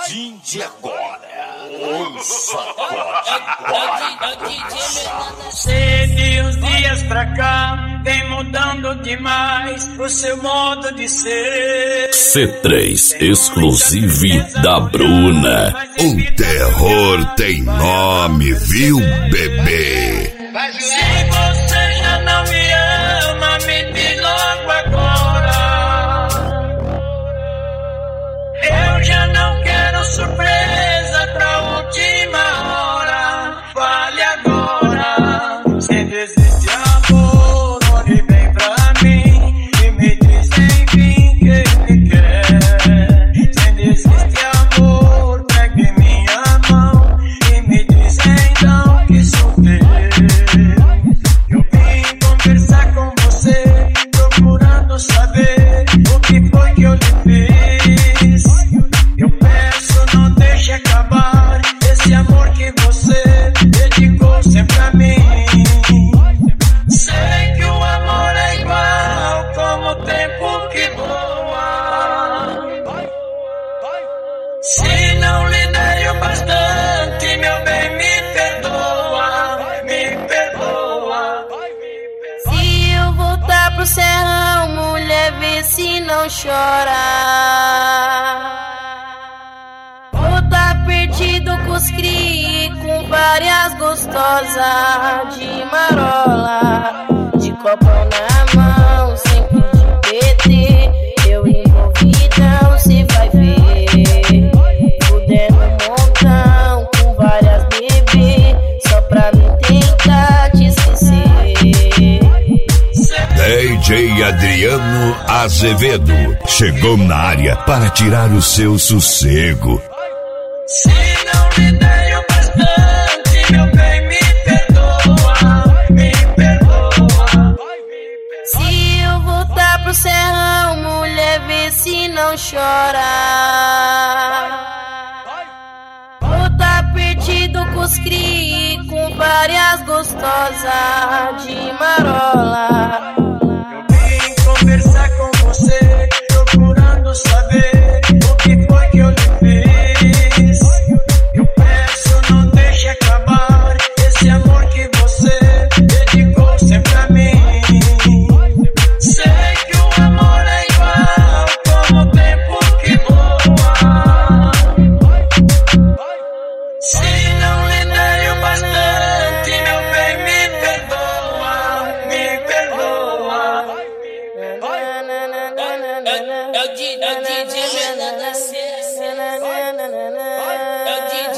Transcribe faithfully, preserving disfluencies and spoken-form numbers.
partir de agora, um sacode agora. Sei de uns dias pra cá, vem mudando demais o seu modo de ser. C três Exclusive da Bruna. O terror tem nome, viu, bebê? Se você já não me ama, me diz logo agora. Eu já não quero surpresa pra última hora. Fale agora. Se desiste amor, olhe bem pra mim e me diz enfim que me quer. Se desiste amor, pegue minha mão e me diz então que sou teu. Eu vim conversar com você, procurando saber o que foi que eu lhe fiz. Eu peço, não deixe acabar esse amor que você dedicou sempre a mim. Sei que o amor é igual como o tempo que voa. Se não lhe dei o bastante, meu bem, me perdoa, me perdoa. Se eu voltar pro serrão, mulher, vê se não chora. Vou tá perdido com os cri, com várias gostosas de marola, de copão na mão, sempre de P T. Eu envolvidão, cê vai ver, fudendo um montão, com várias bebê, só pra me tentar te esquecer. D J Adriano Azevedo chegou na área para tirar o seu sossego. Se não lhe dei o bastante, meu bem, me perdoa, me perdoa. Se eu voltar pro serrão, mulher, vê se não chora. Vou tá perdido com os cri, com várias gostosas de marola. Eu vim conversar com você, procurando saber o que foi que eu lhe fiz. Eu peço, não deixe acabar esse amor que você dedicou sempre a mim. Sei que o amor é igual como o tempo que voa. Se não lhe dei o bastante, meu bem, me perdoa, me perdoa. É o D J Menor da Cessa. É o D J